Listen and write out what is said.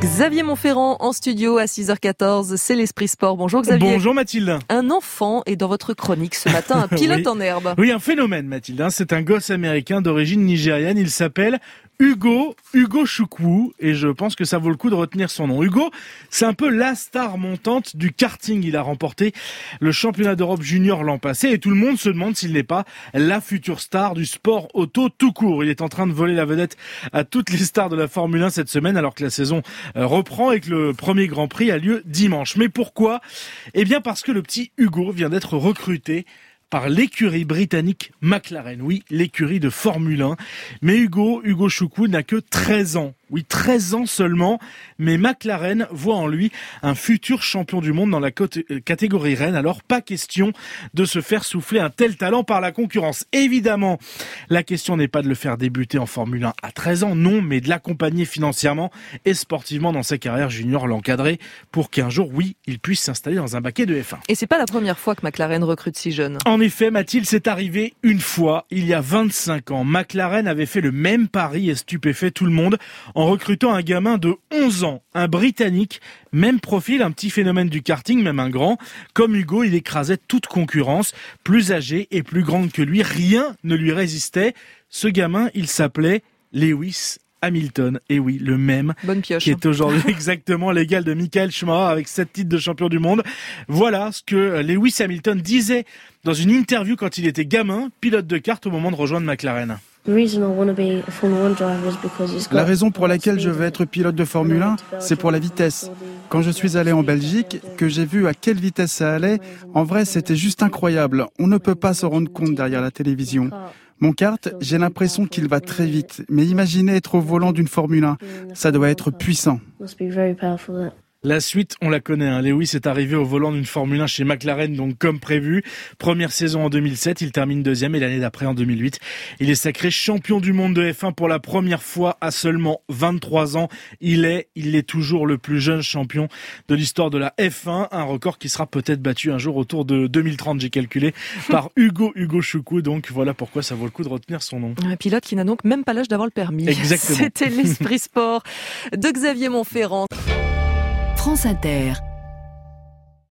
Xavier Montferrand en studio à 6h14, c'est l'Esprit Sport. Bonjour Xavier. Bonjour Mathilde. Un enfant est dans votre chronique ce matin, un pilote en herbe. Oui, un phénomène Mathilde. C'est un gosse américain d'origine nigériane. Il s'appelle Ugo Chukwu, et je pense que ça vaut le coup de retenir son nom. Ugo, c'est un peu la star montante du karting. Il a remporté le championnat d'Europe junior l'an passé et tout le monde se demande s'il n'est pas la future star du sport auto tout court. Il est en train de voler la vedette à toutes les stars de la Formule 1 cette semaine alors que la saison reprend et que le premier Grand Prix a lieu dimanche. Mais pourquoi ? Eh bien parce que le petit Ugo vient d'être recruté par l'écurie britannique McLaren. Oui, l'écurie de Formule 1. Mais Ugo Chukwu n'a que 13 ans. Oui, 13 ans seulement, mais McLaren voit en lui un futur champion du monde dans la catégorie reine. Alors, pas question de se faire souffler un tel talent par la concurrence. Évidemment, la question n'est pas de le faire débuter en Formule 1 à 13 ans, non, mais de l'accompagner financièrement et sportivement dans sa carrière junior, l'encadrer pour qu'un jour, oui, il puisse s'installer dans un baquet de F1. Et c'est pas la première fois que McLaren recrute si jeune. En effet, Mathilde, c'est arrivé une fois, il y a 25 ans. McLaren avait fait le même pari et stupéfait tout le monde en recrutant un gamin de 11 ans, un Britannique, même profil, un petit phénomène du karting, même un grand. Comme Ugo, il écrasait toute concurrence, plus âgé et plus grande que lui, rien ne lui résistait. Ce gamin, il s'appelait Lewis Hamilton, et oui, le même, bonne pioche, qui est aujourd'hui exactement l'égal de Michael Schumacher avec 7 titres de champion du monde. Voilà ce que Lewis Hamilton disait dans une interview quand il était gamin, pilote de kart au moment de rejoindre McLaren. La raison pour laquelle je veux être pilote de Formule 1, c'est pour la vitesse. Quand je suis allé en Belgique, que j'ai vu à quelle vitesse ça allait, en vrai, c'était juste incroyable. On ne peut pas se rendre compte derrière la télévision. Mon kart, j'ai l'impression qu'il va très vite. Mais imaginez être au volant d'une Formule 1. Ça doit être puissant. La suite, on la connaît. Lewis est arrivé au volant d'une Formule 1 chez McLaren, donc comme prévu. Première saison en 2007, il termine deuxième et l'année d'après, en 2008, il est sacré champion du monde de F1 pour la première fois à seulement 23 ans. Il est toujours le plus jeune champion de l'histoire de la F1. Un record qui sera peut-être battu un jour autour de 2030, j'ai calculé, par Ugo Chukwu. Donc voilà pourquoi ça vaut le coup de retenir son nom. Un pilote qui n'a donc même pas l'âge d'avoir le permis. Exactement. C'était l'Esprit Sport de Xavier Montferrand. France Inter.